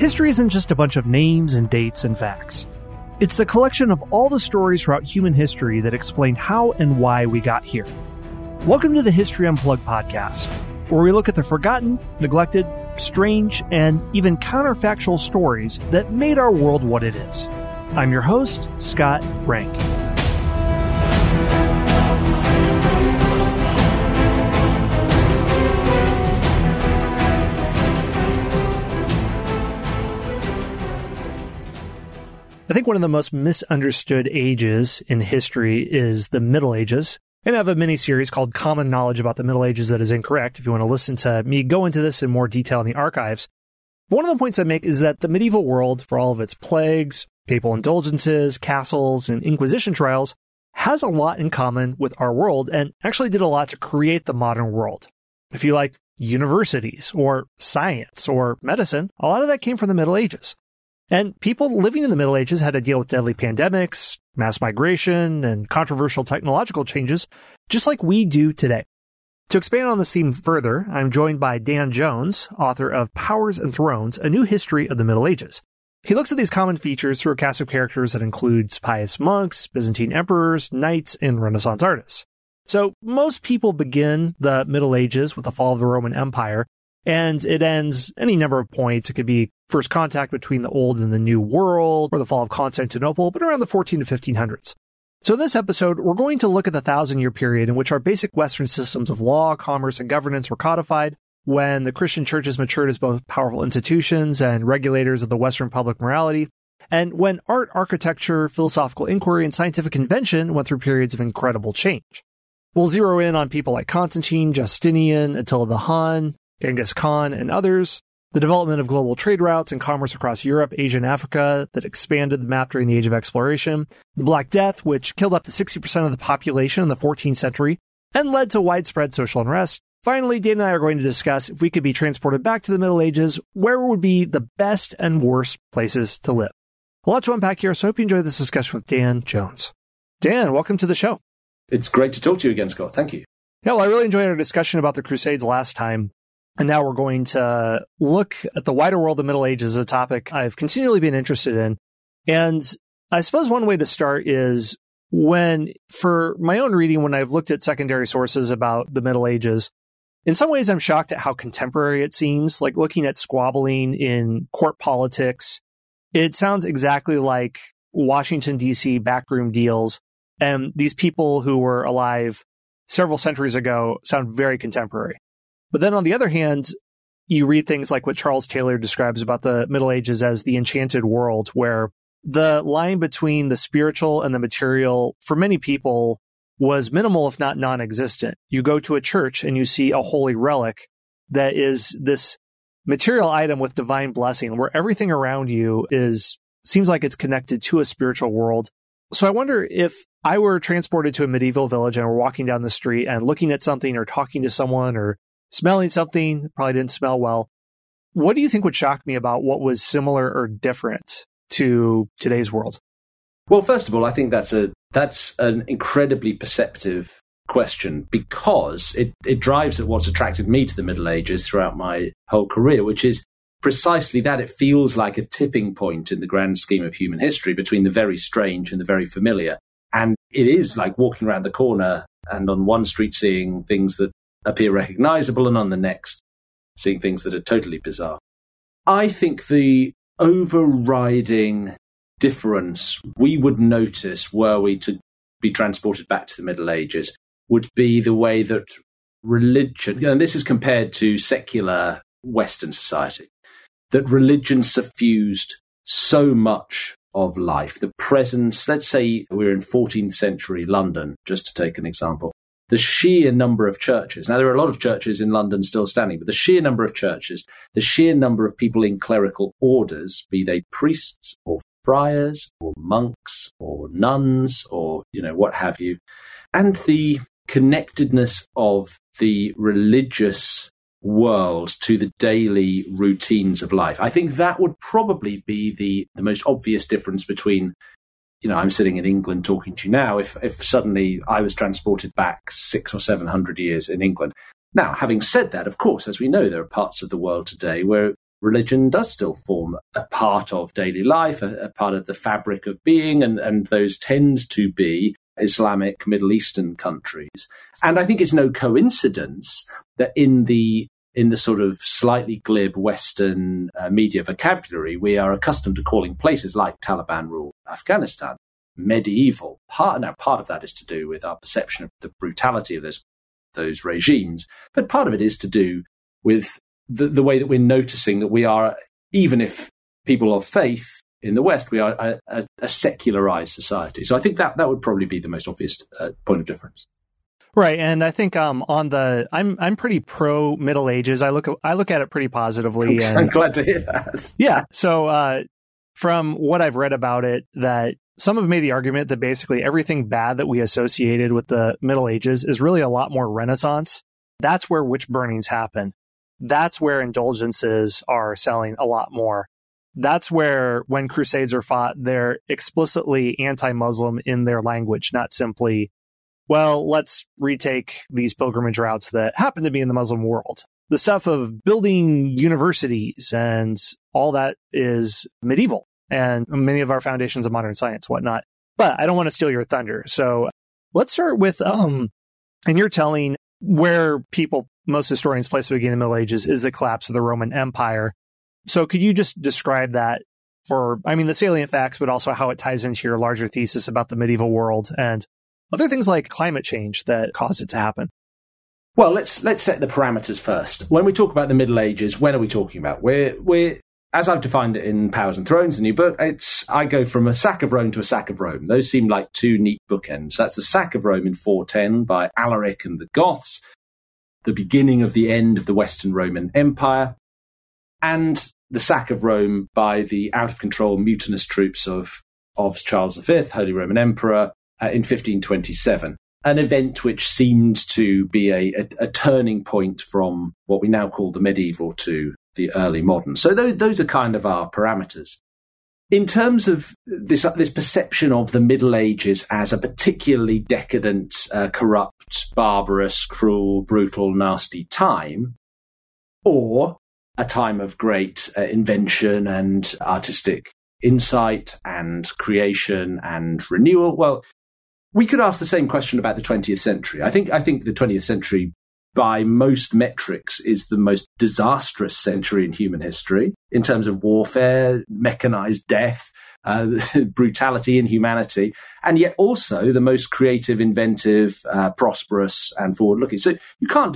History isn't just a bunch of names and dates and facts. It's the collection of all the stories throughout human history that explain how and why we got here. Welcome to the History Unplugged podcast, where we look at the forgotten, neglected, strange, and even counterfactual stories that made our world what it is. I'm your host, Scott Rank. I think one of the most misunderstood ages in history is the Middle Ages. And I have a mini-series called Common Knowledge about the Middle Ages that is incorrect, if you want to listen to me go into this in more detail in the archives. One of the points I make is that the medieval world, for all of its plagues, papal indulgences, castles, and Inquisition trials, has a lot in common with our world and actually did a lot to create the modern world. If you like universities, or science, or medicine, a lot of that came from the Middle Ages. And people living in the Middle Ages had to deal with deadly pandemics, mass migration, and controversial technological changes, just like we do today. To expand on this theme further, I'm joined by Dan Jones, author of Powers and Thrones, A New History of the Middle Ages. He looks at these common features through a cast of characters that includes pious monks, Byzantine emperors, knights, and Renaissance artists. So most people begin the Middle Ages with the fall of the Roman Empire, and it ends any number of points. It could be first contact between the old and the new world, or the fall of Constantinople, but around the 14 to 1500s. So in this episode, we're going to look at the 1,000-year period in which our basic Western systems of law, commerce, and governance were codified, when the Christian churches matured as both powerful institutions and regulators of the Western public morality, and when art, architecture, philosophical inquiry, and scientific invention went through periods of incredible change. We'll zero in on people like Constantine, Justinian, Attila the Hun, Genghis Khan, and others, the development of global trade routes and commerce across Europe, Asia, and Africa that expanded the map during the Age of Exploration, the Black Death, which killed up to 60% of the population in the 14th century and led to widespread social unrest. Finally, Dan and I are going to discuss if we could be transported back to the Middle Ages, where would be the best and worst places to live. A lot to unpack here, so I hope you enjoy this discussion with Dan Jones. Dan, welcome to the show. It's great to talk to you again, Scott. Thank you. Yeah, well, I really enjoyed our discussion about the Crusades last time. And now we're going to look at the wider world of the Middle Ages, a topic I've continually been interested in. And I suppose one way to start is for my own reading, when I've looked at secondary sources about the Middle Ages, in some ways I'm shocked at how contemporary it seems. Like looking at squabbling in court politics, it sounds exactly like Washington, D.C. backroom deals. And these people who were alive several centuries ago sound very contemporary. But then on the other hand, you read things like what Charles Taylor describes about the Middle Ages as the enchanted world, where the line between the spiritual and the material, for many people, was minimal, if not non-existent. You go to a church and you see a holy relic that is this material item with divine blessing, where everything around you seems like it's connected to a spiritual world. So I wonder if I were transported to a medieval village and were walking down the street and looking at something or talking to someone or smelling something, probably didn't smell well. What do you think would shock me about what was similar or different to today's world? Well, first of all, I think that's an incredibly perceptive question, because it drives at what's attracted me to the Middle Ages throughout my whole career, which is precisely that. It feels like a tipping point in the grand scheme of human history between the very strange and the very familiar. And it is like walking around the corner and on one street seeing things that appear recognizable, and on the next seeing things that are totally bizarre. I think the overriding difference we would notice were we to be transported back to the Middle Ages would be the way that religion, and this is compared to secular Western society, that religion suffused so much of life. The presence, let's say we're in 14th century London, just to take an example. The sheer number of churches. Now, there are a lot of churches in London still standing, but the sheer number of churches, the sheer number of people in clerical orders, be they priests or friars or monks or nuns or, what have you, and the connectedness of the religious world to the daily routines of life. I think that would probably be the most obvious difference between, I'm sitting in England talking to you now, if suddenly I was transported back 600 or 700 years in England. Now, having said that, of course, as we know, there are parts of the world today where religion does still form a part of daily life, a part of the fabric of being, and those tend to be Islamic Middle Eastern countries. And I think it's no coincidence that in the sort of slightly glib Western media vocabulary, we are accustomed to calling places like Taliban-ruled Afghanistan medieval. Part of that is to do with our perception of the brutality of those regimes, but part of it is to do with the way that we're noticing that we are, even if people of faith in the West, we are a secularized society. So I think that would probably be the most obvious point of difference. Right, and I think I'm pretty pro Middle Ages. I look at it pretty positively. And I'm glad to hear that. Yeah. So from what I've read about it, that some have made the argument that basically everything bad that we associated with the Middle Ages is really a lot more Renaissance. That's where witch burnings happen. That's where indulgences are selling a lot more. That's where, when crusades are fought, they're explicitly anti-Muslim in their language, not simply, well, let's retake these pilgrimage routes that happen to be in the Muslim world. The stuff of building universities and all that is medieval, and many of our foundations of modern science, whatnot. But I don't want to steal your thunder. So let's start with, and you're telling where most historians place the beginning of the Middle Ages is the collapse of the Roman Empire. So could you just describe that the salient facts, but also how it ties into your larger thesis about the medieval world and other things like climate change that caused it to happen? Well, let's set the parameters first. When we talk about the Middle Ages, when are we talking about? We're as I've defined it in Powers and Thrones, the new book, I go from a sack of Rome to a sack of Rome. Those seem like two neat bookends. That's the sack of Rome in 410 by Alaric and the Goths, the beginning of the end of the Western Roman Empire, and the sack of Rome by the out-of-control mutinous troops of Charles V, Holy Roman Emperor, in 1527. An event which seemed to be a turning point from what we now call the medieval to the early modern. So those are kind of our parameters. In terms of this perception of the Middle Ages as a particularly decadent, corrupt, barbarous, cruel, brutal, nasty time, or a time of great invention and artistic insight and creation and renewal, well, we could ask the same question about the 20th century. I think the 20th century, by most metrics, is the most disastrous century in human history in terms of warfare, mechanized death, brutality, inhumanity, and yet also the most creative, inventive, prosperous, and forward-looking. So you can't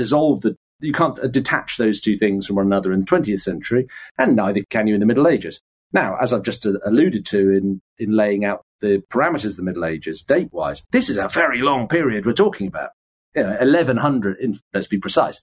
detach those two things from one another in the 20th century, and neither can you in the Middle Ages. Now, as I've just alluded to in laying out the parameters of the Middle Ages, date-wise, this is a very long period we're talking about. 1100, let's be precise,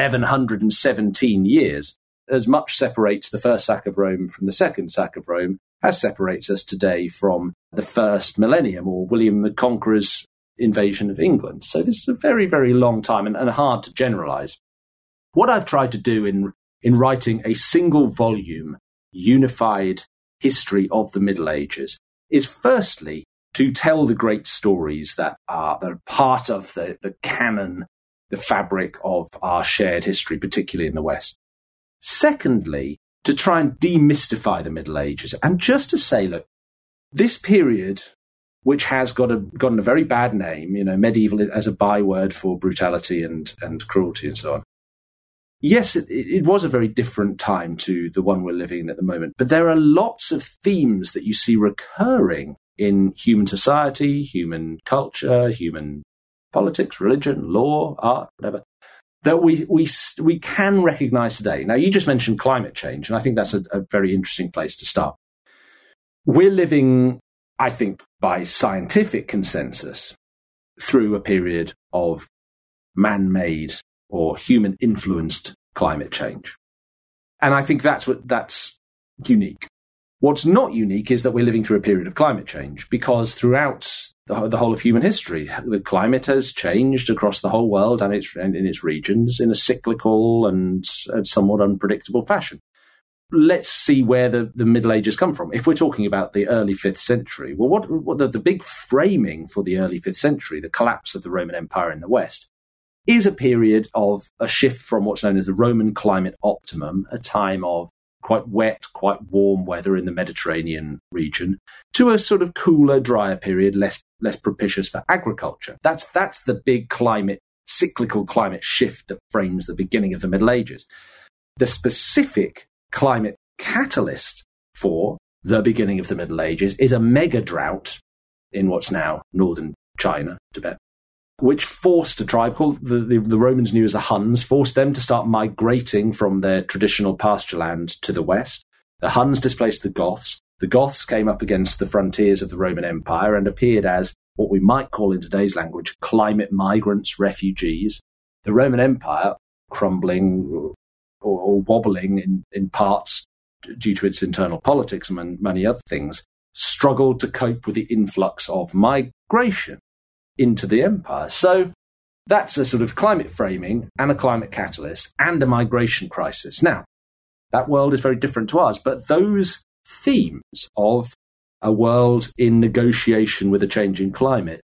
1117 years. As much separates the first sack of Rome from the second sack of Rome as separates us today from the first millennium or William the Conqueror's invasion of England. So this is a very, very long time and hard to generalize. What I've tried to do in writing a single volume, unified history of the Middle Ages is firstly to tell the great stories that are part of the canon, the fabric of our shared history, particularly in the West. Secondly, to try and demystify the Middle Ages and just to say, look, this period, which has gotten a very bad name, medieval as a byword for brutality and cruelty and so on. Yes, it was a very different time to the one we're living in at the moment, but there are lots of themes that you see recurring in human society, human culture, human politics, religion, law, art, whatever, that we can recognize today. Now, you just mentioned climate change, and I think that's a very interesting place to start. We're living, I think, by scientific consensus, through a period of man-made or human-influenced climate change. And I think that's unique. What's not unique is that we're living through a period of climate change, because throughout the whole of human history, the climate has changed across the whole world and in its regions in a cyclical and somewhat unpredictable fashion. Let's see where the Middle Ages come from. If we're talking about the early 5th century, well, what the big framing for the early 5th century, the collapse of the Roman Empire in the West, is a period of a shift from what's known as the Roman climate optimum, a time of quite wet, quite warm weather in the Mediterranean region, to a sort of cooler, drier period, less propitious for agriculture. That's the big cyclical climate shift that frames the beginning of the Middle Ages. The specific climate catalyst for the beginning of the Middle Ages is a mega drought in what's now northern China, Tibet, which forced a tribe called the Romans knew as the Huns, forced them to start migrating from their traditional pasture land to the west. The Huns displaced the Goths. The Goths came up against the frontiers of the Roman Empire and appeared as what we might call in today's language climate migrants, refugees. The Roman Empire, crumbling or wobbling in parts due to its internal politics and many other things, struggled to cope with the influx of migration into the empire. So that's a sort of climate framing and a climate catalyst and a migration crisis. Now, that world is very different to ours, but those themes of a world in negotiation with a changing climate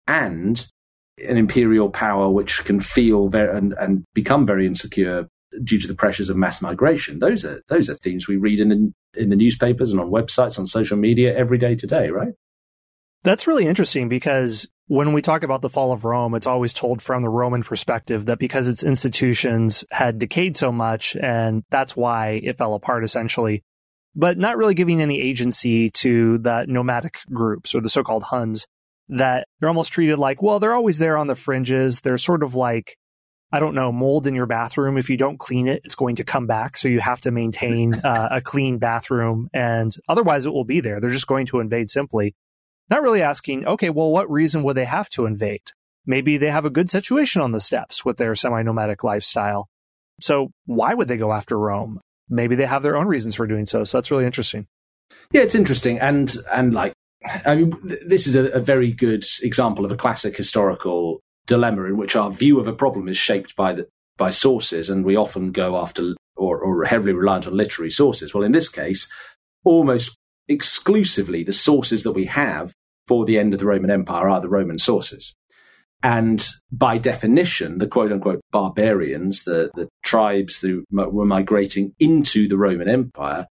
and an imperial power which can feel very and become very insecure due to the pressures of mass migration, those are themes we read in the newspapers and on websites, on social media every day today, right? That's really interesting because when we talk about the fall of Rome, it's always told from the Roman perspective that because its institutions had decayed so much, and that's why it fell apart essentially, but not really giving any agency to the nomadic groups or the so-called Huns, that they're almost treated like, well, they're always there on the fringes. They're sort of like, I don't know, mold in your bathroom. If you don't clean it, it's going to come back. So you have to maintain a clean bathroom, and otherwise it will be there. They're just going to invade simply. Not really asking, okay, well, what reason would they have to invade? Maybe they have a good situation on the steppes with their semi-nomadic lifestyle. So why would they go after Rome? Maybe they have their own reasons for doing so. So that's really interesting. Yeah, it's interesting. And like, I mean, this is a very good example of a classic historical dilemma in which our view of a problem is shaped by sources, and we often go after or heavily reliant on literary sources. Well, in this case, almost exclusively the sources that we have for the end of the Roman Empire are the Roman sources. And by definition, the quote-unquote barbarians, the tribes who were migrating into the Roman Empire,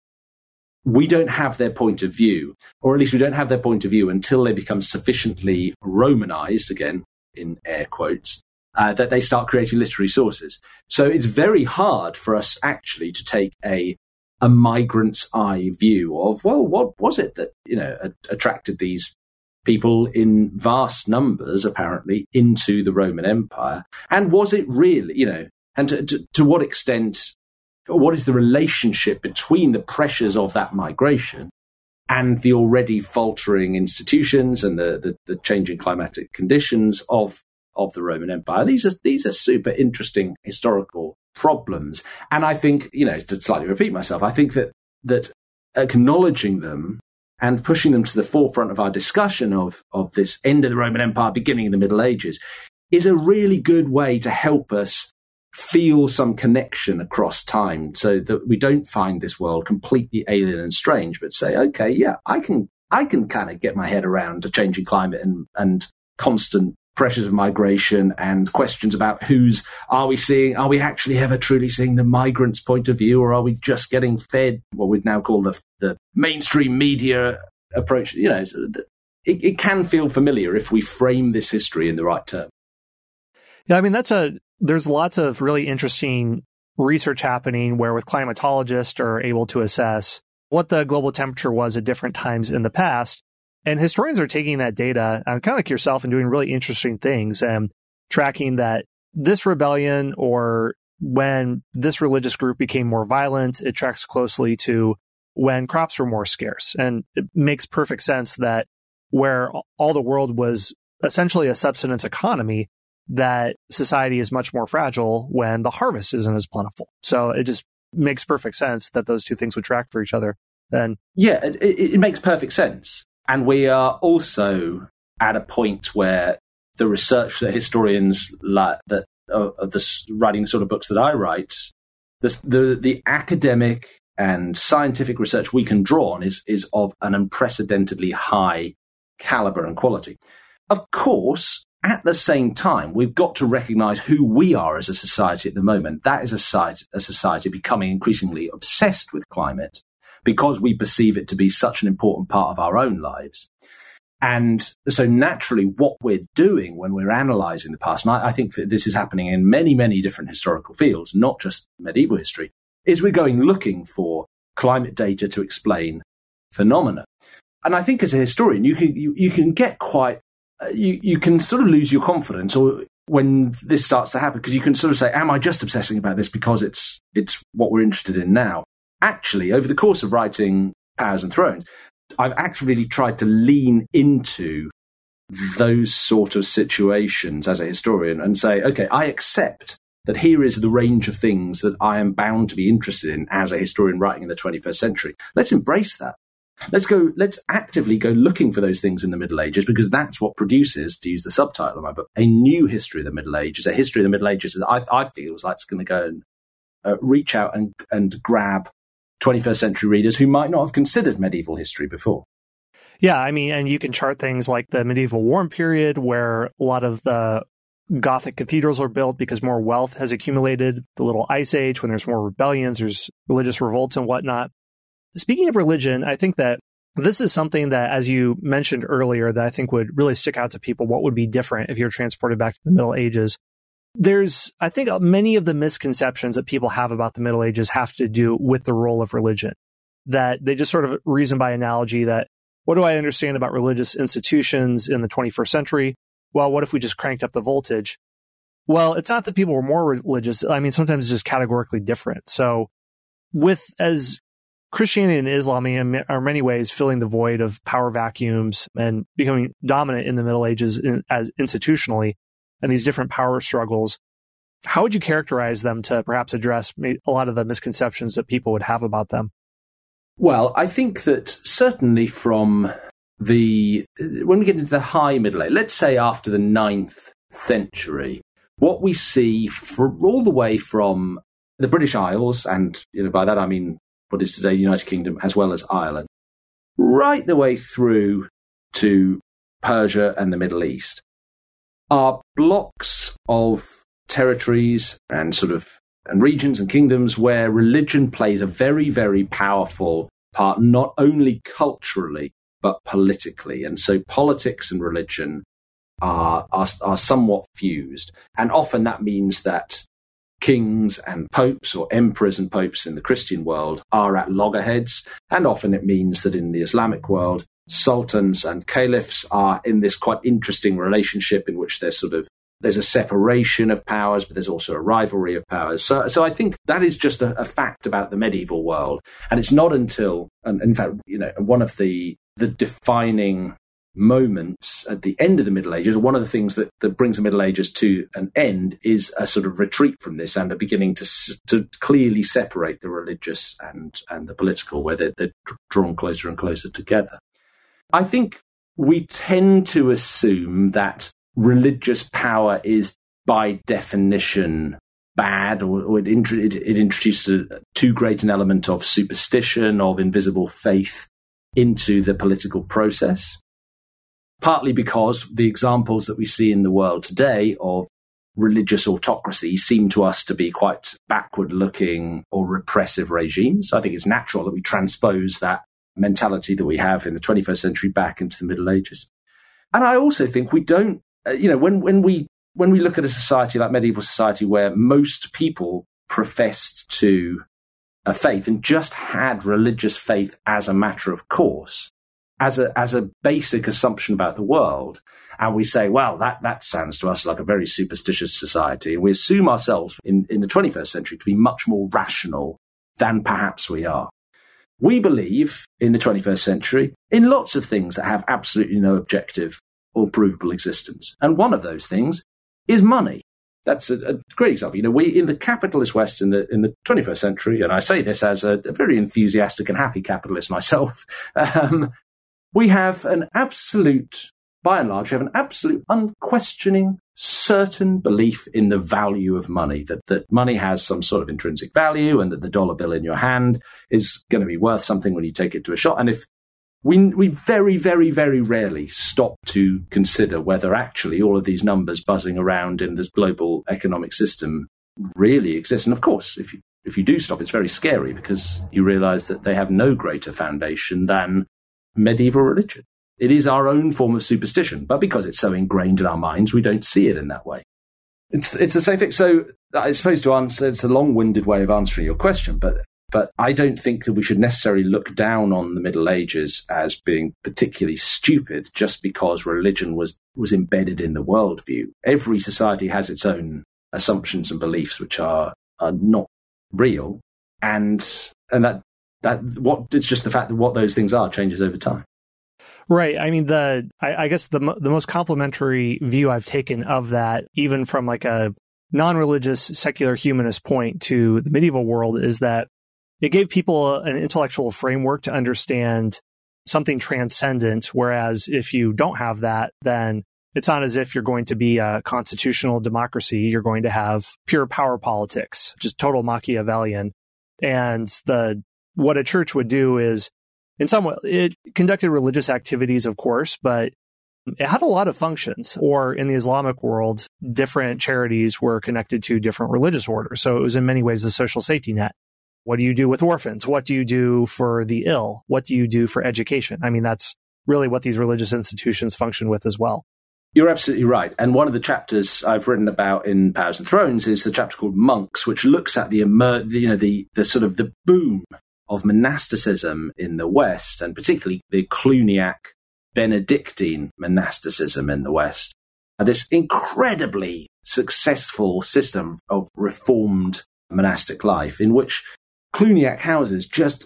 we don't have their point of view, or at least we don't have their point of view until they become sufficiently Romanized, again, in air quotes, that they start creating literary sources. So it's very hard for us actually to take a migrant's eye view of, well, what was it that, attracted these people in vast numbers, apparently, into the Roman Empire? And was it really, and to what extent, what is the relationship between the pressures of that migration and the already faltering institutions and the changing climatic conditions of the Roman Empire? These are super interesting historical problems. And I think, to slightly repeat myself, I think that acknowledging them and pushing them to the forefront of our discussion of this end of the Roman Empire, beginning of the Middle Ages, is a really good way to help us feel some connection across time, so that we don't find this world completely alien and strange, but say, okay, yeah, I can kind of get my head around a changing climate and constant pressures of migration and questions about are we actually ever truly seeing the migrant's point of view, or are we just getting fed what we'd now call the mainstream media approach? It can feel familiar if we frame this history in the right term. Yeah, I mean, there's lots of really interesting research happening where with climatologists are able to assess what the global temperature was at different times in the past. And historians are taking that data, kind of like yourself, and doing really interesting things and tracking that this rebellion or when this religious group became more violent, it tracks closely to when crops were more scarce. And it makes perfect sense that where all the world was essentially a subsistence economy, that society is much more fragile when the harvest isn't as plentiful. So it just makes perfect sense that those two things would track for each other. And yeah, it makes perfect sense. And we are also at a point where the research that historians like that writing the sort of books that I write, the academic and scientific research we can draw on is of an unprecedentedly high caliber and quality. Of course, At the same time, we've got to recognize who we are as a society at the moment. That is a society becoming increasingly obsessed with climate because we perceive it to be such an important part of our own lives. And so naturally, what we're doing when we're analyzing the past, and I think that this is happening in many, many different historical fields, not just medieval history, is we're going looking for climate data to explain phenomena. And I think as a historian, you can get quite, you can sort of lose your confidence or when this starts to happen, because you can sort of say, am I just obsessing about this because it's what we're interested in now? Actually, over the course of writing Powers and Thrones, I've actually tried to lean into those sort of situations as a historian and say, okay, I accept that here is the range of things that I am bound to be interested in as a historian writing in the 21st century. Let's embrace that. Let's actively go looking for those things in the Middle Ages, because that's what produces, to use the subtitle of my book, a new history of the Middle Ages, a history of the Middle Ages that I feel like it's going to go and reach out and grab 21st century readers who might not have considered medieval history before. Yeah, I mean, and you can chart things like the medieval warm period where a lot of the Gothic cathedrals are built because more wealth has accumulated, the Little Ice Age when there's more rebellions, there's religious revolts and whatnot. Speaking of religion, I think that this is something that, as you mentioned earlier, that I think would really stick out to people. What would be different if you're transported back to the Middle Ages? There's, I think, many of the misconceptions that people have about the Middle Ages have to do with the role of religion, that they just sort of reason by analogy that, what do I understand about religious institutions in the 21st century? Well, what if we just cranked up the voltage? Well, it's not that people were more religious. I mean, sometimes it's just categorically different. So as Christianity and Islam are in many ways filling the void of power vacuums and becoming dominant in the Middle Ages as institutionally, and these different power struggles, how would you characterize them to perhaps address a lot of the misconceptions that people would have about them? Well, I think that certainly when we get into the high Middle Age, let's say after the 9th century, what we see all the way from the British Isles, and by that I mean what is today the United Kingdom as well as Ireland, right the way through to Persia and the Middle East, are blocks of territories and regions and kingdoms where religion plays a very, very powerful part, not only culturally, but politically. And so politics and religion are somewhat fused. And often that means that kings and popes, or emperors and popes in the Christian world, are at loggerheads. And often it means that in the Islamic world, sultans and caliphs are in this quite interesting relationship in which there's a separation of powers, but there's also a rivalry of powers. So I think that is just a fact about the medieval world. And it's not until, and in fact, one of the defining moments at the end of the Middle Ages, one of the things that brings the Middle Ages to an end is a sort of retreat from this and a beginning to clearly separate the religious and the political, where they're drawn closer and closer together. I think we tend to assume that religious power is by definition bad, or it introduces too great an element of superstition, of invisible faith into the political process. Partly because the examples that we see in the world today of religious autocracy seem to us to be quite backward-looking or repressive regimes. I think it's natural that we transpose that mentality that we have in the 21st century back into the Middle Ages. And I also think we don't, when we look at a society like medieval society where most people professed to a faith and just had religious faith as a matter of course, as a basic assumption about the world, and we say, well, that sounds to us like a very superstitious society, and we assume ourselves in the 21st century to be much more rational than perhaps we are. We believe in the 21st century in lots of things that have absolutely no objective or provable existence, and one of those things is money. That's a great example. We in the capitalist West in the 21st century, and I say this as a very enthusiastic and happy capitalist myself, we have an absolute, by and large, we have an absolute unquestioning, certain belief in the value of money, that money has some sort of intrinsic value and that the dollar bill in your hand is going to be worth something when you take it to a shop. And if we very, very, very rarely stop to consider whether actually all of these numbers buzzing around in the global economic system really exist. And of course, if you do stop, it's very scary because you realize that they have no greater foundation than medieval religion. It is our own form of superstition, but because it's so ingrained in our minds, we don't see it in that way. It's the same thing. So I suppose to answer, it's a long-winded way of answering your question, but I don't think that we should necessarily look down on the Middle Ages as being particularly stupid just because religion was embedded in the worldview. Every society has its own assumptions and beliefs which are not real, and that it's just the fact that what those things are changes over time. Right. I mean, I guess the most complimentary view I've taken of that, even from like a non-religious secular humanist point to the medieval world, is that it gave people an intellectual framework to understand something transcendent, whereas if you don't have that, then it's not as if you're going to be a constitutional democracy. You're going to have pure power politics, just total Machiavellian. And what a church would do is, in some way, it conducted religious activities, of course, but it had a lot of functions. Or in the Islamic world, different charities were connected to different religious orders. So it was in many ways a social safety net. What do you do with orphans? What do you do for the ill? What do you do for education? I mean, that's really what these religious institutions function with as well. You're absolutely right. And one of the chapters I've written about in Powers and Thrones is the chapter called Monks, which looks at the sort of the boom of monasticism in the West, and particularly the Cluniac Benedictine monasticism in the West. This incredibly successful system of reformed monastic life in which Cluniac houses just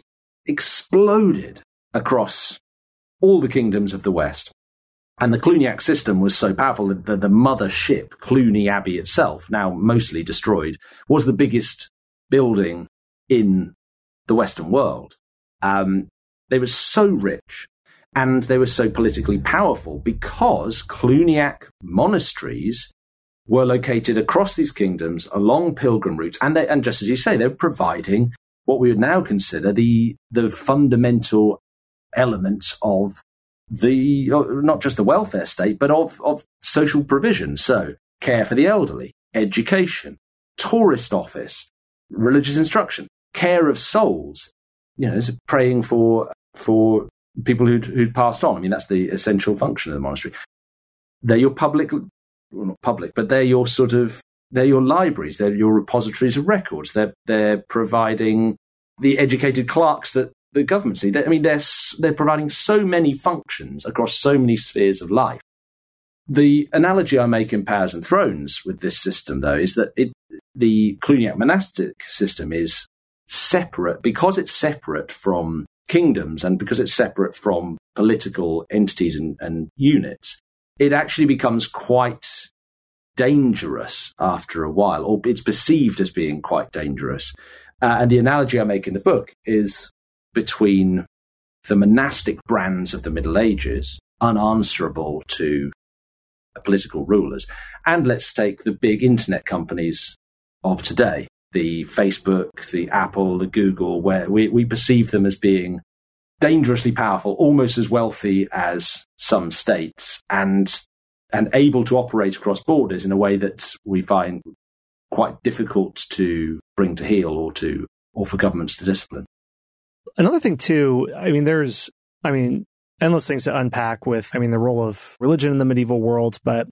exploded across all the kingdoms of the West. And the Cluniac system was so powerful that the mother ship, Cluny Abbey itself, now mostly destroyed, was the biggest building in the Western world. They were so rich and they were so politically powerful because Cluniac monasteries were located across these kingdoms along pilgrim routes. And just as you say, they're providing what we would now consider the fundamental elements of not just the welfare state, but of social provision. So care for the elderly, education, tourist office, religious instruction, care of souls, praying for people who'd passed on. I mean, that's the essential function of the monastery. They're your public, well, not public, but they're your libraries, they're your repositories of records. They're providing the educated clerks that the government see. They're providing so many functions across so many spheres of life. The analogy I make in Powers and Thrones with this system, though, is that the Cluniac monastic system is separate because it's separate from kingdoms and because it's separate from political entities and units. It actually becomes quite dangerous after a while, or it's perceived as being quite dangerous. And the analogy I make in the book is between the monastic brands of the Middle Ages, unanswerable to political rulers, and let's take the big internet companies of today, the Facebook, the Apple, the Google, where we perceive them as being dangerously powerful, almost as wealthy as some states, and able to operate across borders in a way that we find quite difficult to bring to heel or for governments to discipline. Another thing too, there's endless things to unpack with, the role of religion in the medieval world, but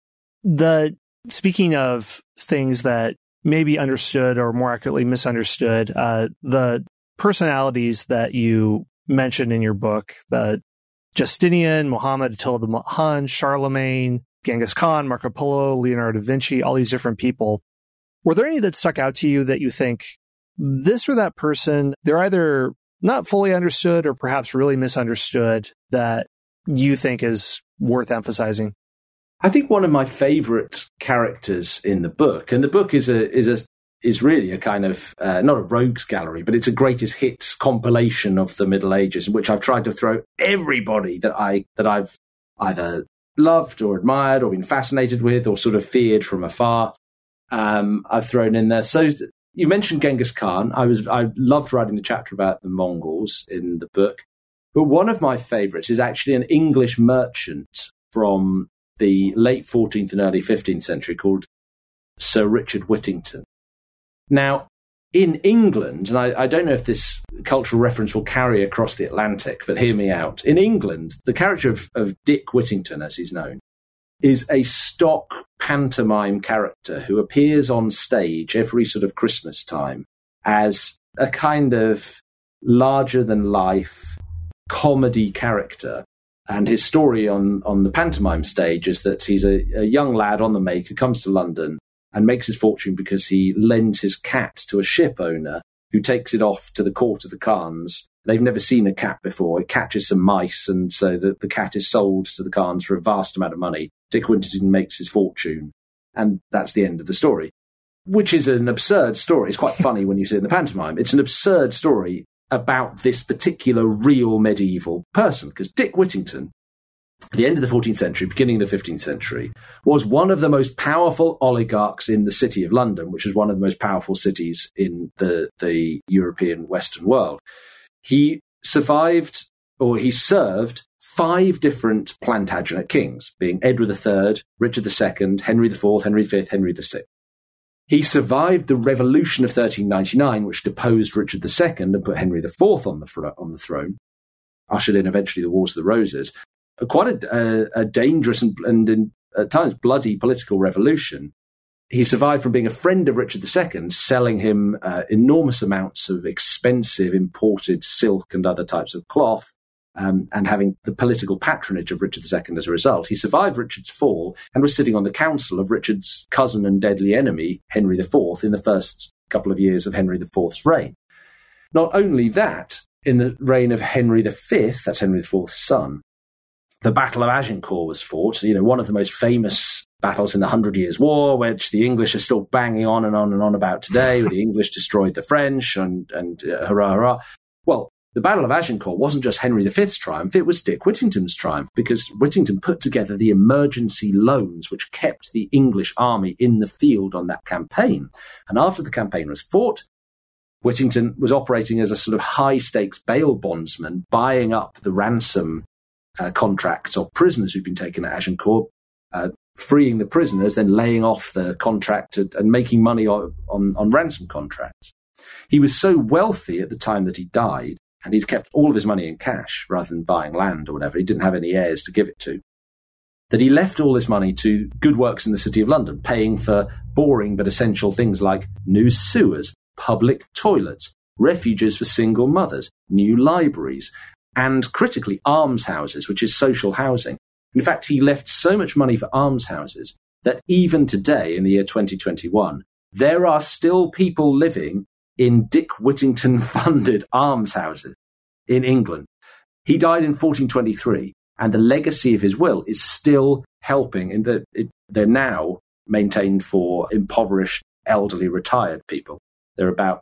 speaking of things that may be understood or more accurately misunderstood, the personalities that you mentioned in your book, the Justinian, Muhammad, Attila the Hun, Charlemagne, Genghis Khan, Marco Polo, Leonardo da Vinci, all these different people. Were there any that stuck out to you that you think this or that person, they're either not fully understood or perhaps really misunderstood, that you think is worth emphasizing? I think one of my favorite characters in the book, and the book is really a kind of, not a rogues gallery, but it's a greatest hits compilation of the Middle Ages, in which I've tried to throw everybody that I've either loved or admired or been fascinated with or sort of feared from afar. I've thrown in there. So you mentioned Genghis Khan. I loved writing the chapter about the Mongols in the book. But one of my favourites is actually an English merchant from the late 14th and early 15th century called Sir Richard Whittington. Now, in England, and I don't know if this cultural reference will carry across the Atlantic, but hear me out. In England, the character of Dick Whittington, as he's known, is a stock pantomime character who appears on stage every sort of Christmas time as a kind of larger-than-life comedy character. And his story on the pantomime stage is that he's a young lad on the make who comes to London and makes his fortune because he lends his cat to a ship owner who takes it off to the court of the Khans. They've never seen a cat before. It catches some mice, and so the cat is sold to the Khans for a vast amount of money. Dick Whittington makes his fortune, and that's the end of the story, which is an absurd story. It's quite funny when you see it in the pantomime. It's an absurd story about this particular real medieval person, because Dick Whittington, at the end of the 14th century, beginning of the 15th century, was one of the most powerful oligarchs in the city of London, which is one of the most powerful cities in the European Western world. He survived, or he served, 5 different Plantagenet kings, being Edward III, Richard II, Henry IV, Henry V, Henry VI. He survived the Revolution of 1399, which deposed Richard II and put Henry IV on the throne, ushered in eventually the Wars of the Roses. Quite a dangerous and at times bloody political revolution. He survived from being a friend of Richard II, selling him enormous amounts of expensive imported silk and other types of cloth, and having the political patronage of Richard II as a result. He survived Richard's fall and was sitting on the council of Richard's cousin and deadly enemy, Henry IV, in the first couple of years of Henry IV's reign. Not only that, in the reign of Henry V, that's Henry IV's son, the Battle of Agincourt was fought, one of the most famous battles in the 100 Years' War, which the English are still banging on and on and on about today, where the English destroyed the French and hurrah, hurrah. Well, the Battle of Agincourt wasn't just Henry V's triumph, it was Dick Whittington's triumph, because Whittington put together the emergency loans which kept the English army in the field on that campaign. And after the campaign was fought, Whittington was operating as a sort of high-stakes bail bondsman, buying up the ransom contracts of prisoners who'd been taken at Agincourt, freeing the prisoners, then laying off the contract and making money on ransom contracts. He was so wealthy at the time that he died, and he'd kept all of his money in cash rather than buying land or whatever. He didn't have any heirs to give it to. That he left all this money to good works in the City of London, paying for boring but essential things like new sewers, public toilets, refuges for single mothers, new libraries, and critically almshouses, which is social housing. In fact, he left so much money for almshouses that even today, in the year 2021, there are still people living in Dick Whittington-funded almshouses in England. He died in 1423, and the legacy of his will is still helping in that they're now maintained for impoverished, elderly, retired people. They're about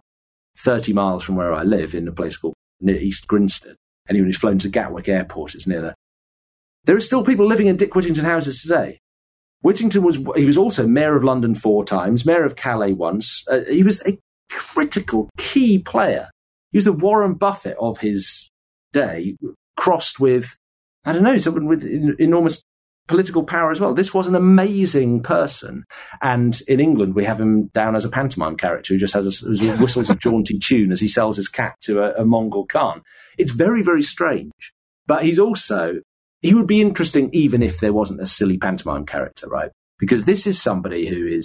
30 miles from where I live in a place called near East Grinstead. Anyone who's flown to Gatwick Airport is near there. There are still people living in Dick Whittington houses today. Whittington was also mayor of London 4 times, mayor of Calais once. He was a critical, key player. He was the Warren Buffett of his day, crossed with, someone with enormous political power as well. This was an amazing person. And in England, we have him down as a pantomime character who just whistles a jaunty tune as he sells his cat to a Mongol Khan. It's very, very strange. But he would be interesting even if there wasn't a silly pantomime character, right? Because this is somebody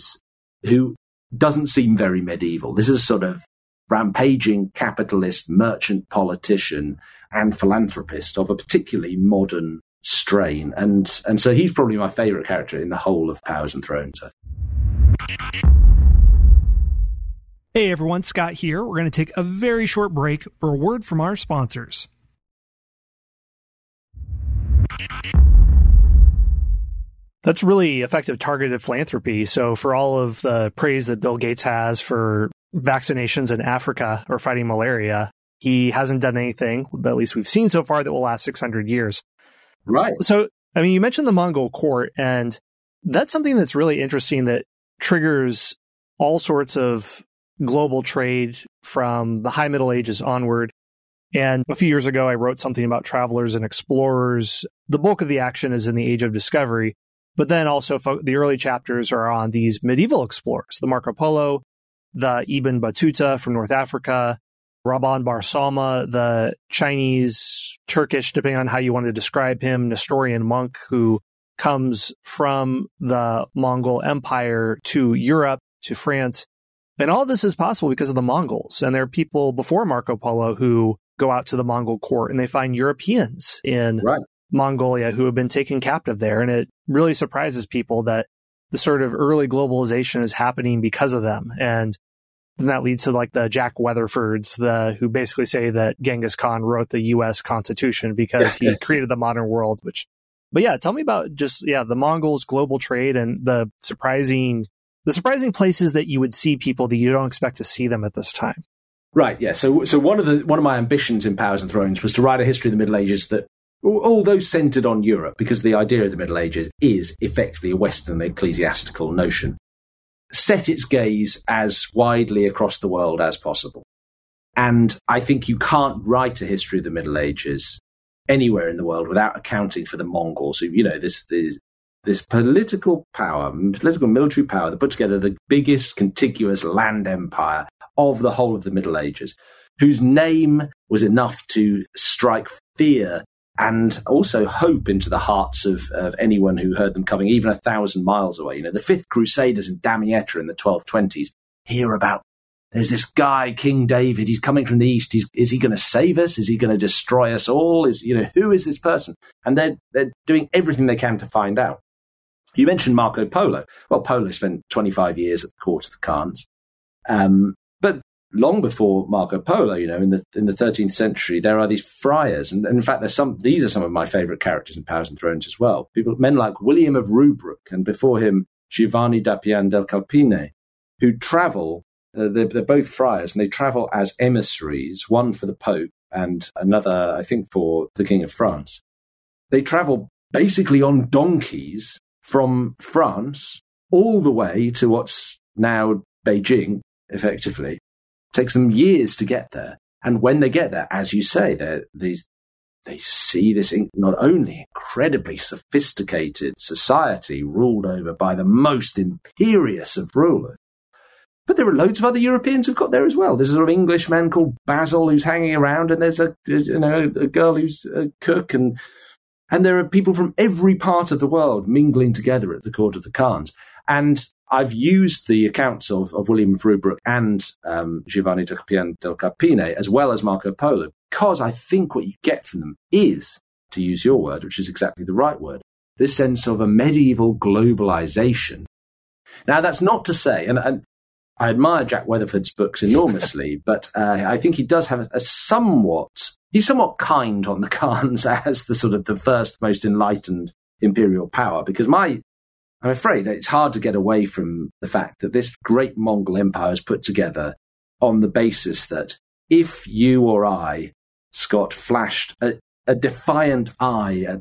who doesn't seem very medieval. This is a sort of rampaging capitalist, merchant politician and philanthropist of a particularly modern strain. And so he's probably my favourite character in the whole of Powers and Thrones. Hey everyone, Scott here. We're going to take a very short break for a word from our sponsors. That's really effective targeted philanthropy. So for all of the praise that Bill Gates has for vaccinations in Africa or fighting malaria, he hasn't done anything, at least we've seen so far, that will last 600 years. Right. So, you mentioned the Mongol court, and that's something that's really interesting that triggers all sorts of global trade from the High Middle Ages onward. And a few years ago, I wrote something about travelers and explorers. The bulk of the action is in the Age of Discovery, but then also the early chapters are on these medieval explorers, the Marco Polo, the Ibn Battuta from North Africa, Rabban bar Salma, the Chinese, Turkish, depending on how you want to describe him, Nestorian monk who comes from the Mongol Empire to Europe, to France. And all this is possible because of the Mongols. And there are people before Marco Polo who go out to the Mongol court and they find Europeans in Mongolia who have been taken captive there. And it really surprises people that the sort of early globalization is happening because of them. And then that leads to like the Jack Weatherfords, who basically say that Genghis Khan wrote the U.S. Constitution because he created the modern world. But yeah, tell me about the Mongols' global trade and the surprising places that you would see people that you don't expect to see them at this time. Right. Yeah. So one of my ambitions in Powers and Thrones was to write a history of the Middle Ages that, although centered on Europe, because the idea of the Middle Ages is effectively a Western ecclesiastical notion, set its gaze as widely across the world as possible. And I think you can't write a history of the Middle Ages anywhere in the world without accounting for the Mongols, who, this political military power that put together the biggest contiguous land empire of the whole of the Middle Ages, whose name was enough to strike fear and also hope into the hearts of anyone who heard them coming even 1,000 miles away. The Fifth Crusaders in Damietta in the 1220s hear about, there's this guy, King David, he's coming from the east. Is he going to save us? Is he going to destroy us all? Who is this person? And they're doing everything they can to find out. You mentioned Marco Polo. Well, Polo spent 25 years at the court of the Khans. But long before Marco Polo, in the 13th century, there are these friars, and in fact, these are some of my favourite characters in Powers and Thrones as well. Men like William of Rubruk, and before him, Giovanni d'Appian del Calpine, who travel. They're both friars, and they travel as emissaries, one for the Pope and another, I think, for the King of France. They travel basically on donkeys from France all the way to what's now Beijing, effectively. It takes them years to get there. And when they get there, as you say, they see this not only incredibly sophisticated society ruled over by the most imperious of rulers, but there are loads of other Europeans who've got there as well. There's a sort of Englishman called Basil who's hanging around, and there's a girl who's a cook, and there are people from every part of the world mingling together at the court of the Khans. And I've used the accounts of William of Rubruk and Giovanni d'Appian del Calpine, as well as Marco Polo, because I think what you get from them is, to use your word, which is exactly the right word, this sense of a medieval globalization. Now, that's not to say, and I admire Jack Weatherford's books enormously, but I think he does have he's somewhat kind on the Khans as the first most enlightened imperial power, because I'm afraid it's hard to get away from the fact that this great Mongol empire is put together on the basis that if you or I, Scott, flashed a defiant eye at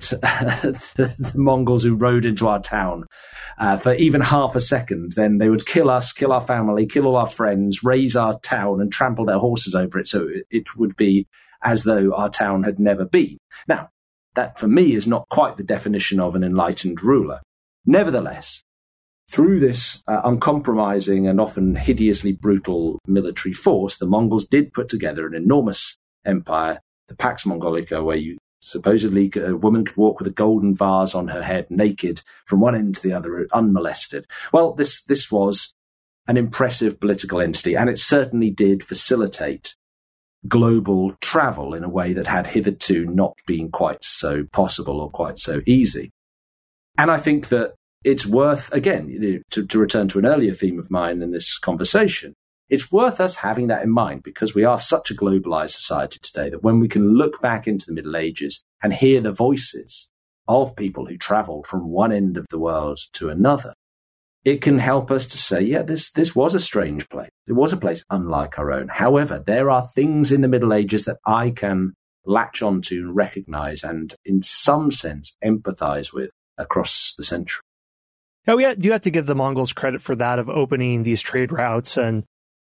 the Mongols who rode into our town for even half a second, then they would kill us, kill our family, kill all our friends, raze our town and trample their horses over it, so it would be as though our town had never been. Now, that for me is not quite the definition of an enlightened ruler. Nevertheless, through this uncompromising and often hideously brutal military force, the Mongols did put together an enormous empire, the Pax Mongolica, where supposedly a woman could walk with a golden vase on her head, naked, from one end to the other, unmolested. Well, this was an impressive political entity, and it certainly did facilitate global travel in a way that had hitherto not been quite so possible or quite so easy. And I think that it's worth, again, to return to an earlier theme of mine in this conversation, it's worth us having that in mind, because we are such a globalized society today that when we can look back into the Middle Ages and hear the voices of people who traveled from one end of the world to another, it can help us to say, yeah, this was a strange place. It was a place unlike our own. However, there are things in the Middle Ages that I can latch onto and recognize and, in some sense, empathize with across the century. Yeah, you have to give the Mongols credit for that, of opening these trade routes and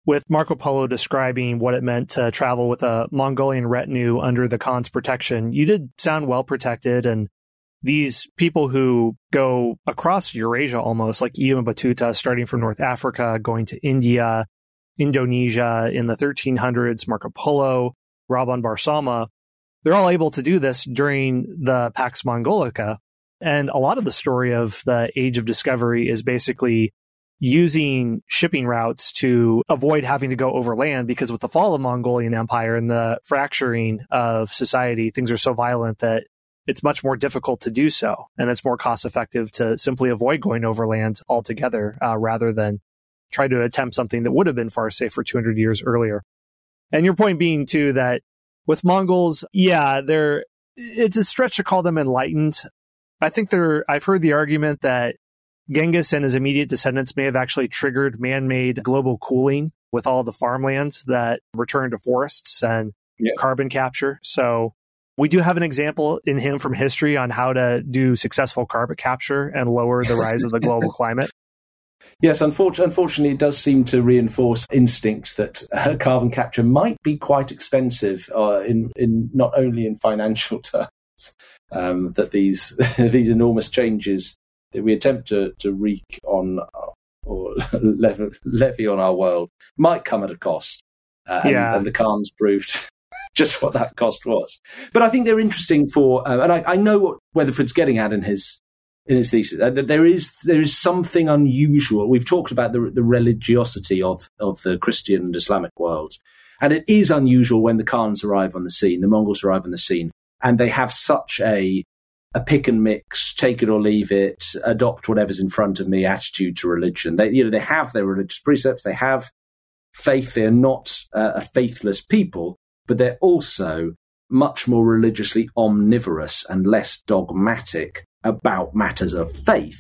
with Marco Polo describing what it meant to travel with a Mongolian retinue under the Khan's protection, you did sound well protected. And these people who go across Eurasia almost, like Ibn Battuta, starting from North Africa, going to India, Indonesia in the 1300s, Marco Polo, Raban Barsama, they're all able to do this during the Pax Mongolica. And a lot of the story of the Age of Discovery is basically using shipping routes to avoid having to go over land, because with the fall of Mongolian Empire and the fracturing of society, things are so violent that it's much more difficult to do so. And it's more cost effective to simply avoid going over land altogether rather than try to attempt something that would have been far safer 200 years earlier. And your point being, too, that with Mongols, it's a stretch to call them enlightened. I think I've heard the argument that Genghis and his immediate descendants may have actually triggered man-made global cooling with all the farmlands that returned to forests and carbon capture. So we do have an example in him from history on how to do successful carbon capture and lower the rise of the global climate. Yes, unfortunately, it does seem to reinforce instincts that carbon capture might be quite expensive, in not only in financial terms, that these enormous changes that we attempt to wreak on or levy on our world might come at a cost. And the Khans proved just what that cost was. But I think they're interesting for, and I know what Weatherford's getting at in his thesis, that there is something unusual. We've talked about the religiosity of the Christian and Islamic worlds, and it is unusual when the Khans arrive on the scene, the Mongols arrive on the scene, and they have such a pick and mix, take it or leave it, adopt whatever's in front of me attitude to religion. They have their religious precepts, they have faith. They are not a faithless people, but they're also much more religiously omnivorous and less dogmatic about matters of faith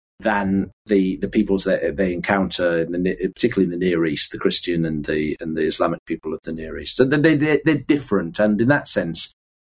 than the peoples that they encounter, particularly in the Near East, the Christian and the Islamic people of the Near East. So they're different, and in that sense,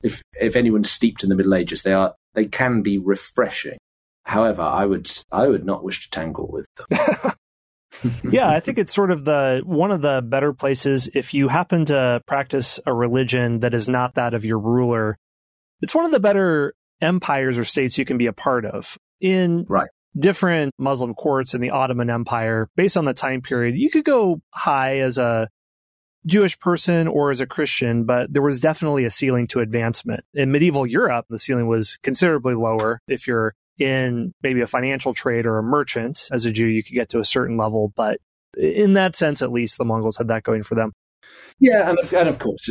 if anyone's steeped in the Middle Ages, they can be refreshing. However, I would not wish to tangle with them. Yeah, I think it's sort of one of the better places if you happen to practice a religion that is not that of your ruler. It's one of the better empires or states you can be a part of. In different Muslim courts in the Ottoman Empire, based on the time period, you could go high as a Jewish person or as a Christian, but there was definitely a ceiling to advancement. In medieval Europe, the ceiling was considerably lower. If you're in maybe a financial trade or a merchant, as a Jew, you could get to a certain level. But in that sense, at least, the Mongols had that going for them. Yeah, and of course,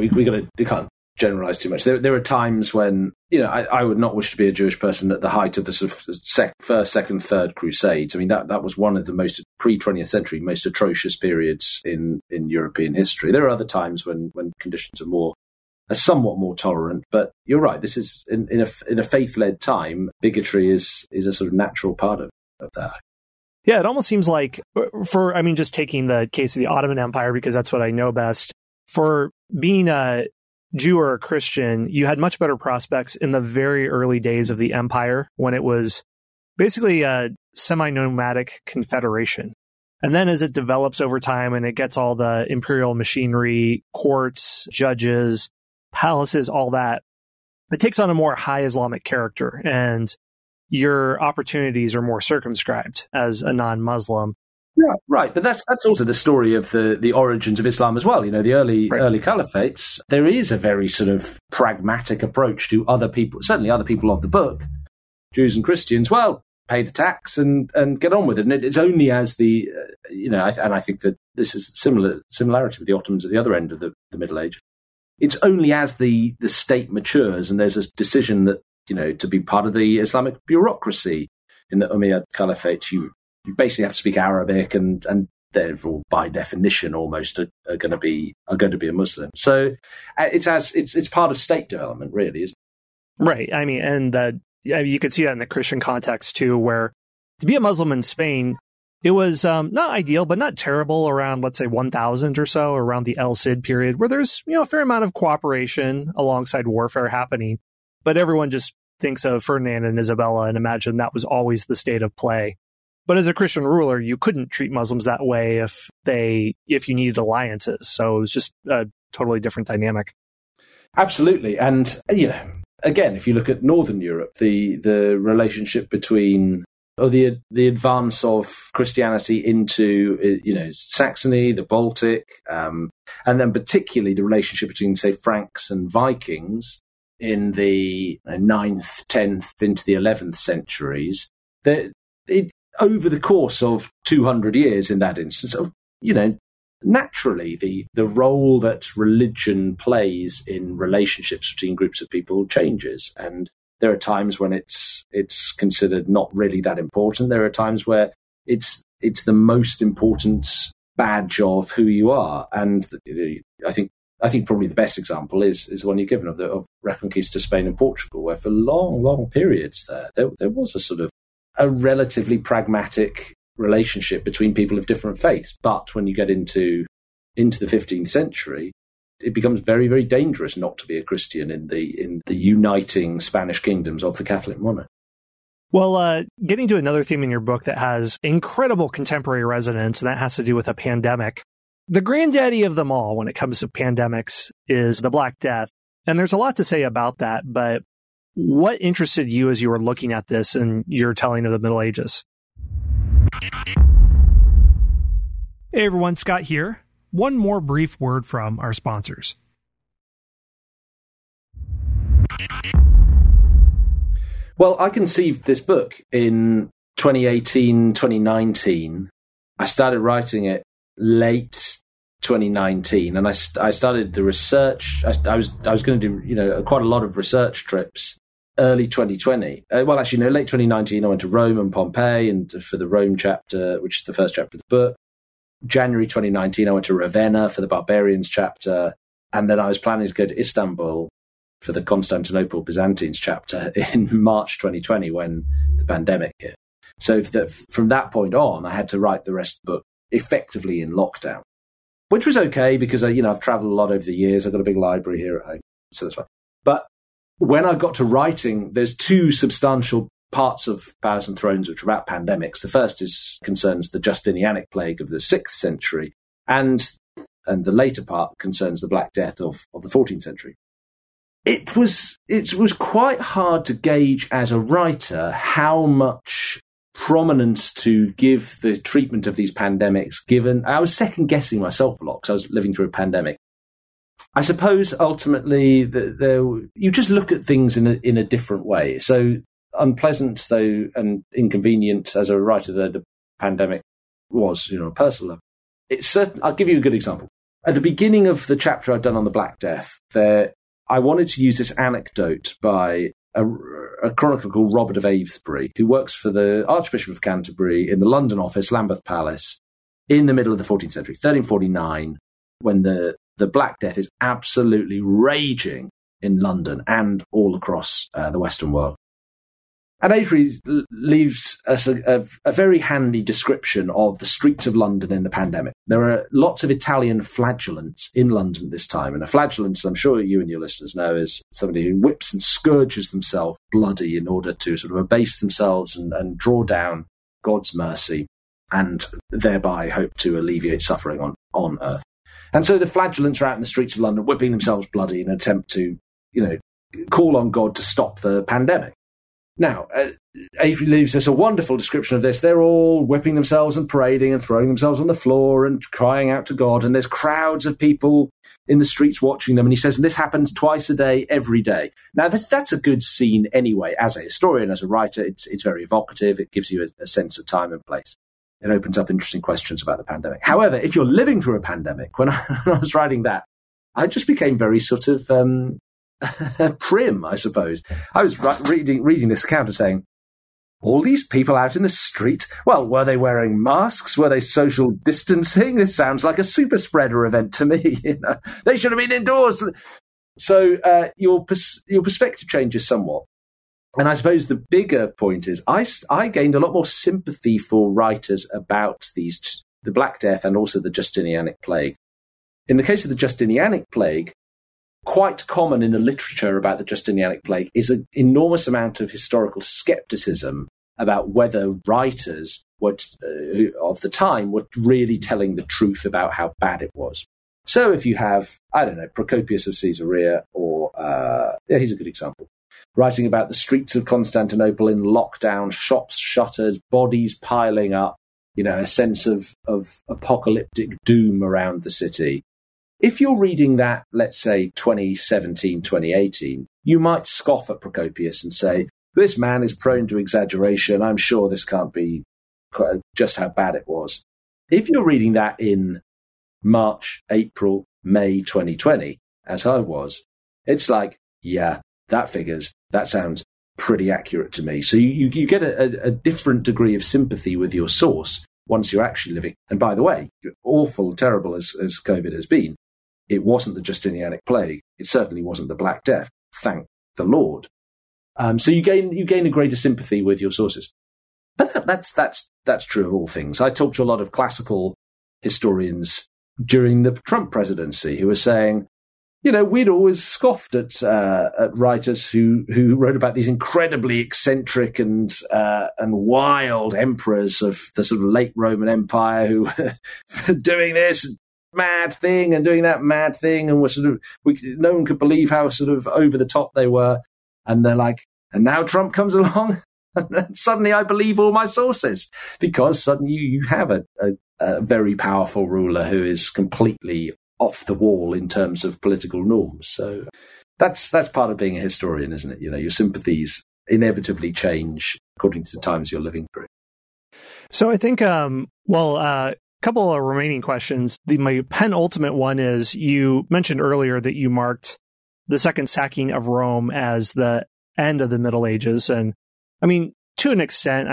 we can't generalize too much. There are times when, I would not wish to be a Jewish person at the height of the sort of first, second, third Crusades. I mean, that was one of the most pre-20th century, most atrocious periods in European history. There are other times when conditions are somewhat more tolerant, but you're right. This is in a faith-led time. Bigotry is a sort of natural part of that. Yeah, it almost seems like just taking the case of the Ottoman Empire, because that's what I know best. For being a Jew or a Christian, you had much better prospects in the very early days of the empire, when it was basically a semi-nomadic confederation. And then as it develops over time and it gets all the imperial machinery, courts, judges, palaces, all that, it takes on a more high Islamic character, and your opportunities are more circumscribed as a non-Muslim. Yeah, right. But that's also the story of the origins of Islam as well. The early caliphates, there is a very sort of pragmatic approach to other people, certainly other people of the book, Jews and Christians. Well, pay the tax and get on with it. And it's only as and I think that this is similarity with the Ottomans at the other end of the Middle Ages. It's only as the state matures and there's a decision that, to be part of the Islamic bureaucracy in the Umayyad Caliphate, you basically have to speak Arabic, and therefore, by definition, almost are going to be a Muslim. So it's part of state development, really, isn't it? Right. I mean, and you could see that in the Christian context too, where to be a Muslim in Spain, it was not ideal, but not terrible around, let's say, 1000 or so, around the El Cid period, where there's a fair amount of cooperation alongside warfare happening. But everyone just thinks of Ferdinand and Isabella and imagine that was always the state of play. But as a Christian ruler, you couldn't treat Muslims that way if you needed alliances. So it was just a totally different dynamic. Absolutely. And, again, if you look at Northern Europe, the relationship between the advance of Christianity into, Saxony, the Baltic, and then particularly the relationship between, say, Franks and Vikings in the 9th, 10th, into the 11th centuries, over the course of 200 years in that instance, naturally the role that religion plays in relationships between groups of people changes. And there are times when it's considered not really that important. There are times where it's the most important badge of who you are. And I think probably the best example is the one you've given of Reconquista Spain and Portugal, where for long, long periods there was a sort of a relatively pragmatic relationship between people of different faiths. But when you get into the 15th century, it becomes very, very dangerous not to be a Christian in the uniting Spanish kingdoms of the Catholic monarch. Well, getting to another theme in your book that has incredible contemporary resonance, and that has to do with a pandemic. The granddaddy of them all when it comes to pandemics is the Black Death. And there's a lot to say about that, but what interested you as you were looking at this in your telling of the Middle Ages? Hey everyone, Scott here. One more brief word from our sponsors. Well, I conceived this book in 2018, 2019. I started writing it late 2019, and I started the research. I was going to do quite a lot of research trips early 2020. Late 2019, I went to Rome and Pompeii, and for the Rome chapter, which is the first chapter of the book. January 2019, I went to Ravenna for the Barbarians chapter, and then I was planning to go to Istanbul for the Constantinople Byzantines chapter in March 2020 when the pandemic hit. So from that point on, I had to write the rest of the book effectively in lockdown, which was okay because I've traveled a lot over the years. I've got a big library here at home, so that's fine. But when I got to writing, there's two substantial parts of Powers and Thrones which are about pandemics. The first concerns the Justinianic plague of the 6th century, and the later part concerns the Black Death of the 14th century. It was quite hard to gauge as a writer how much prominence to give the treatment of these pandemics, given I was second guessing myself a lot because I was living through a pandemic. I suppose ultimately you just look at things in a different way. So unpleasant though and inconvenient as a writer the pandemic was, a personal level. It's certain. I'll give you a good example. At the beginning of the chapter I'd done on the Black Death, I wanted to use this anecdote by a chronicler called Robert of Avesbury, who works for the Archbishop of Canterbury in the London office, Lambeth Palace, in the middle of the 14th century, 1349, when the Black Death is absolutely raging in London and all across the Western world. And Avery leaves us a very handy description of the streets of London in the pandemic. There are lots of Italian flagellants in London at this time. And a flagellant, I'm sure you and your listeners know, is somebody who whips and scourges themselves bloody in order to sort of abase themselves and draw down God's mercy and thereby hope to alleviate suffering on earth. And so the flagellants are out in the streets of London whipping themselves bloody in an attempt to, call on God to stop the pandemic. Now, Avery leaves us a wonderful description of this. They're all whipping themselves and parading and throwing themselves on the floor and crying out to God. And there's crowds of people in the streets watching them. And he says, and this happens twice a day, every day. Now, that's a good scene anyway. As a historian, as a writer, it's very evocative. It gives you a sense of time and place. It opens up interesting questions about the pandemic. However, if you're living through a pandemic, when I was writing that, I just became very sort of prim, I suppose. I was reading this account and saying, all these people out in the street, well, were they wearing masks? Were they social distancing? This sounds like a super spreader event to me. They should have been indoors. So your perspective changes somewhat. And I suppose the bigger point is I gained a lot more sympathy for writers about the Black Death and also the Justinianic plague. In the case of the Justinianic plague, quite common in the literature about the Justinianic plague is an enormous amount of historical skepticism about whether writers of the time were really telling the truth about how bad it was. So if you have, I don't know, Procopius of Caesarea, or here's a good example, writing about the streets of Constantinople in lockdown, shops shuttered, bodies piling up, a sense of apocalyptic doom around the city. If you're reading that, let's say 2017, 2018, you might scoff at Procopius and say, this man is prone to exaggeration. I'm sure this can't be just how bad it was. If you're reading that in March, April, May 2020, as I was, it's like, yeah, that figures. That sounds pretty accurate to me. So you get a different degree of sympathy with your source once you're actually living. And by the way, awful, terrible as COVID has been, it wasn't the Justinianic plague. It certainly wasn't the Black Death. Thank the Lord. So you gain a greater sympathy with your sources. But that's true of all things. I talked to a lot of classical historians during the Trump presidency who were saying, we'd always scoffed at writers who wrote about these incredibly eccentric and wild emperors of the sort of late Roman Empire who were doing this mad thing and doing that mad thing, and no one could believe how sort of over the top they were. And they're like, and now Trump comes along, and suddenly I believe all my sources, because suddenly you have a very powerful ruler who is completely off the wall in terms of political norms. So that's part of being a historian, isn't it? Your sympathies inevitably change according to the times you're living through. So I think, a couple of remaining questions. My penultimate one is, you mentioned earlier that you marked the second sacking of Rome as the end of the Middle Ages. And I mean, to an extent,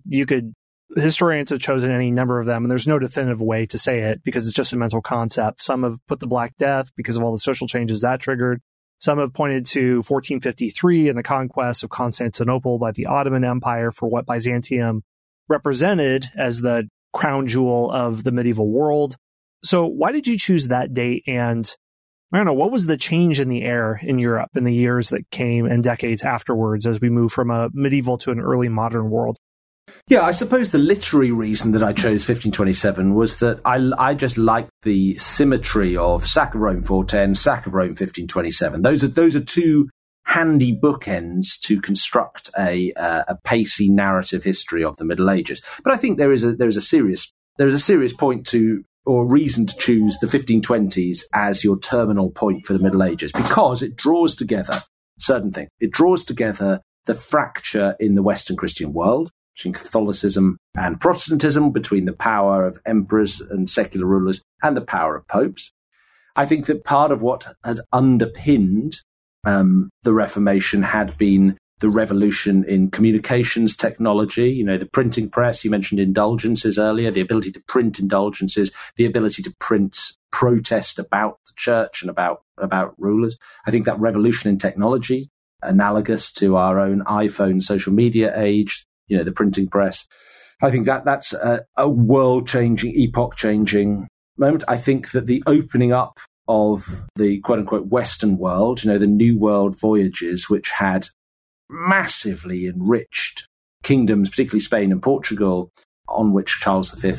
historians have chosen any number of them, and there's no definitive way to say it because it's just a mental concept. Some have put the Black Death because of all the social changes that triggered. Some have pointed to 1453 and the conquest of Constantinople by the Ottoman Empire for what Byzantium represented as the crown jewel of the medieval world. So why did you choose that date? And I don't know, what was the change in the air in Europe in the years that came and decades afterwards as we move from a medieval to an early modern world? Yeah, I suppose the literary reason that I chose 1527 was that I just liked the symmetry of sack of Rome 410, sack of Rome 1527. Those are two handy bookends to construct a pacey narrative history of the Middle Ages. But I think there is a serious point to, or reason to, choose the 1520s as your terminal point for the Middle Ages, because it draws together certain things. It draws together the fracture in the Western Christian world between Catholicism and Protestantism, between the power of emperors and secular rulers and the power of popes. I think that part of what has underpinned the Reformation had been the revolution in communications technology, the printing press. You mentioned indulgences earlier, the ability to print indulgences, the ability to print protest about the church and about rulers. I think that revolution in technology, analogous to our own iPhone social media age, the printing press. I think that's a world-changing, epoch-changing moment. I think that the opening up of the quote-unquote Western world, the New World voyages, which had massively enriched kingdoms, particularly Spain and Portugal, from which Charles V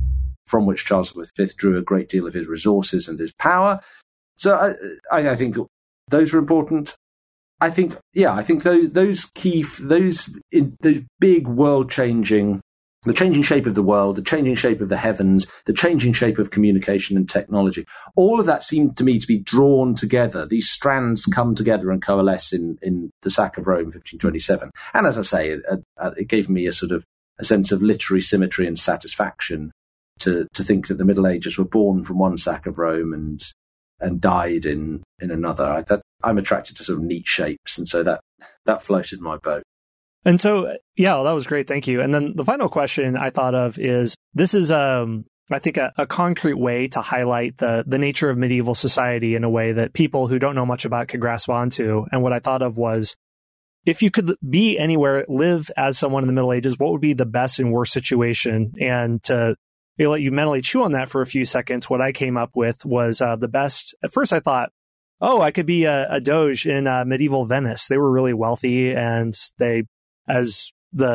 drew a great deal of his resources and his power. So I think those are important. I think those big world-changing, the changing shape of the world, the changing shape of the heavens, the changing shape of communication and technology, all of that seemed to me to be drawn together. These strands come together and coalesce in the sack of Rome, 1527. And as I say, it gave me a sense of literary symmetry and satisfaction to think that the Middle Ages were born from one sack of Rome and died in another. I'm attracted to sort of neat shapes, and so that floated my boat. And so, that was great. Thank you. And then the final question I thought of is, this is, I think, a concrete way to highlight the nature of medieval society in a way that people who don't know much about could grasp onto. And what I thought of was, if you could be anywhere, live as someone in the Middle Ages, what would be the best and worst situation? And to let you mentally chew on that for a few seconds, what I came up with was the best. At first, I thought, I could be a doge in medieval Venice. They were really wealthy, and they, as the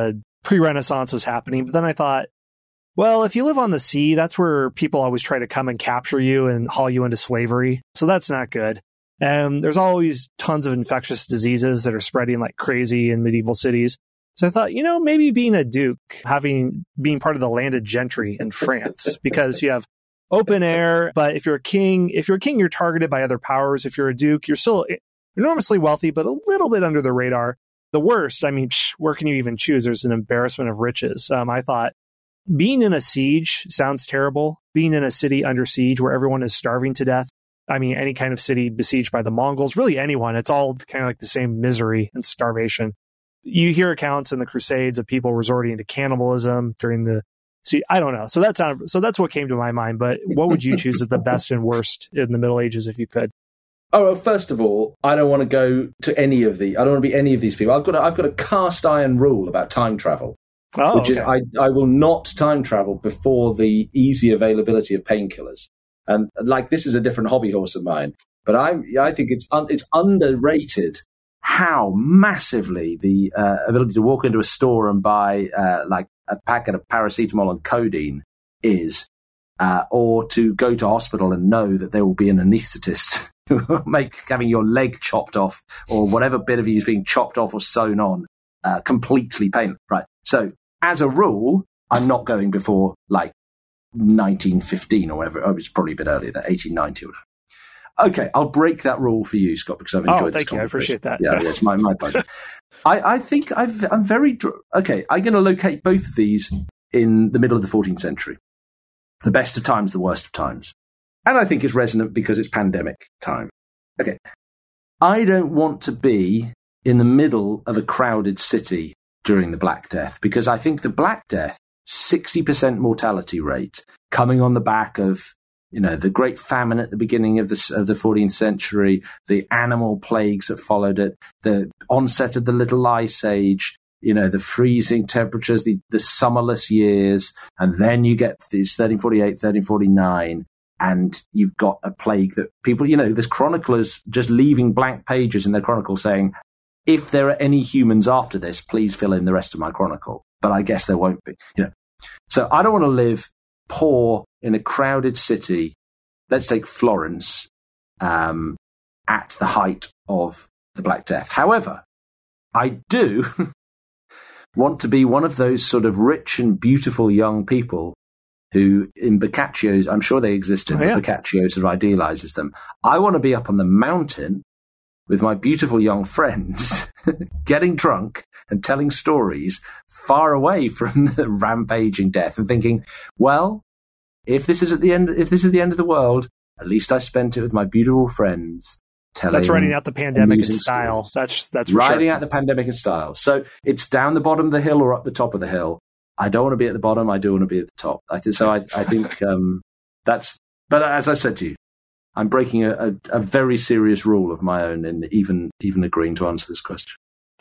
pre-Renaissance was happening. But then I thought, well, if you live on the sea, that's where people always try to come and capture you and haul you into slavery. So that's not good. And there's always tons of infectious diseases that are spreading like crazy in medieval cities. So I thought, maybe being a duke, being part of the landed gentry in France, because you have open air. But if you're a king, you're targeted by other powers. If you're a duke, you're still enormously wealthy, but a little bit under the radar. The worst, where can you even choose? There's an embarrassment of riches. I thought being in a siege sounds terrible. Being in a city under siege where everyone is starving to death. Any kind of city besieged by the Mongols, really anyone, it's all kind of like the same misery and starvation. You hear accounts in the Crusades of people resorting to cannibalism during the... See, I don't know. So that's what came to my mind. But what would you choose as the best and worst in the Middle Ages if you could? Oh, well, first of all, I don't want to go to any of the... I don't want to be any of these people. I've got a cast iron rule about time travel, which is I will not time travel before the easy availability of painkillers. And this is a different hobby horse of mine, but I think it's underrated how massively the ability to walk into a store and buy a packet of paracetamol and codeine is, or to go to hospital and know that there will be an anaesthetist who will make having your leg chopped off or whatever bit of you is being chopped off or sewn on completely painless. Right. So as a rule, I'm not going before 1915 or whatever. Oh, it's probably a bit earlier, that 1890 or whatever. Okay, I'll break that rule for you, Scott, because I've enjoyed this conversation. I appreciate that. Yeah, it's my pleasure. I think I'm very... Okay, I'm going to locate both of these in the middle of the 14th century. The best of times, the worst of times. And I think it's resonant because it's pandemic time. Okay, I don't want to be in the middle of a crowded city during the Black Death, because I think the Black Death, 60% mortality rate, coming on the back of the Great Famine at the beginning of the 14th century, the animal plagues that followed it, the onset of the Little Ice Age, the freezing temperatures, the summerless years, and then you get these 1348, 1349, and you've got a plague that people, there's chroniclers just leaving blank pages in their chronicle saying, if there are any humans after this, please fill in the rest of my chronicle. But I guess there won't be. So I don't want to live poor in a crowded city. Let's take Florence at the height of the Black Death. However, I do want to be one of those sort of rich and beautiful young people who, in Boccaccio's, I'm sure they existed, but Boccaccio sort of idealizes them. I want to be up on the mountain with my beautiful young friends, getting drunk and telling stories far away from the rampaging death and thinking, well, if this is the end of the world, at least I spent it with my beautiful friends. That's riding out the pandemic in style. That's riding out the pandemic in style. So it's down the bottom of the hill or up the top of the hill. I don't want to be at the bottom. I do want to be at the top. I think that's. But as I said to you, I'm breaking a very serious rule of my own in even agreeing to answer this question.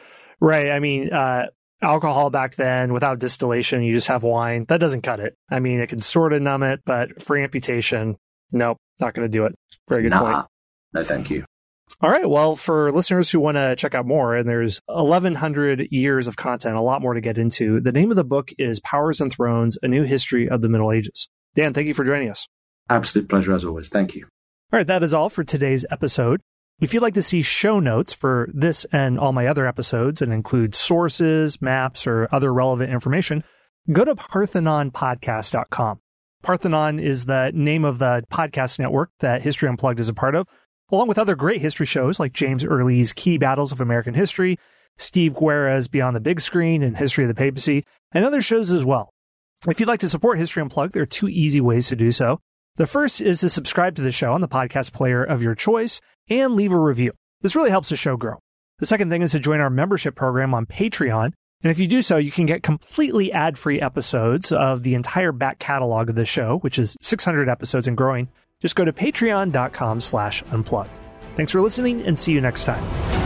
Right. Alcohol back then, without distillation, you just have wine. That doesn't cut it. It can sort of numb it, but for amputation, nope, not going to do it. Very good point. No, thank you. All right. Well, for listeners who want to check out more, and there's 1,100 years of content, a lot more to get into. The name of the book is Powers and Thrones, A New History of the Middle Ages. Dan, thank you for joining us. Absolute pleasure as always. Thank you. All right. That is all for today's episode. If you'd like to see show notes for this and all my other episodes and include sources, maps, or other relevant information, go to parthenonpodcast.com. Parthenon is the name of the podcast network that History Unplugged is a part of, along with other great history shows like James Early's Key Battles of American History, Steve Guerra's Beyond the Big Screen and History of the Papacy, and other shows as well. If you'd like to support History Unplugged, there are two easy ways to do so. The first is to subscribe to the show on the podcast player of your choice and leave a review. This really helps the show grow. The second thing is to join our membership program on Patreon. And if you do so, you can get completely ad-free episodes of the entire back catalog of the show, which is 600 episodes and growing. Just go to patreon.com/unplugged. Thanks for listening and see you next time.